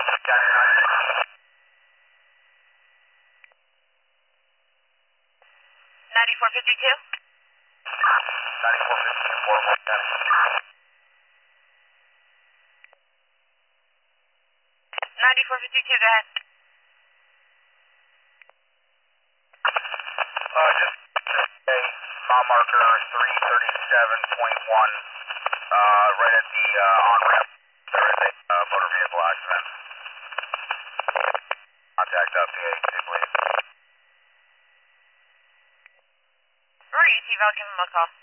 9452? 9452, go ahead. Just a mile marker 337.1, right at the on-ramp. There is a motor vehicle accident. Contact up to agency, please. Roger, Steve, I'll give him a call.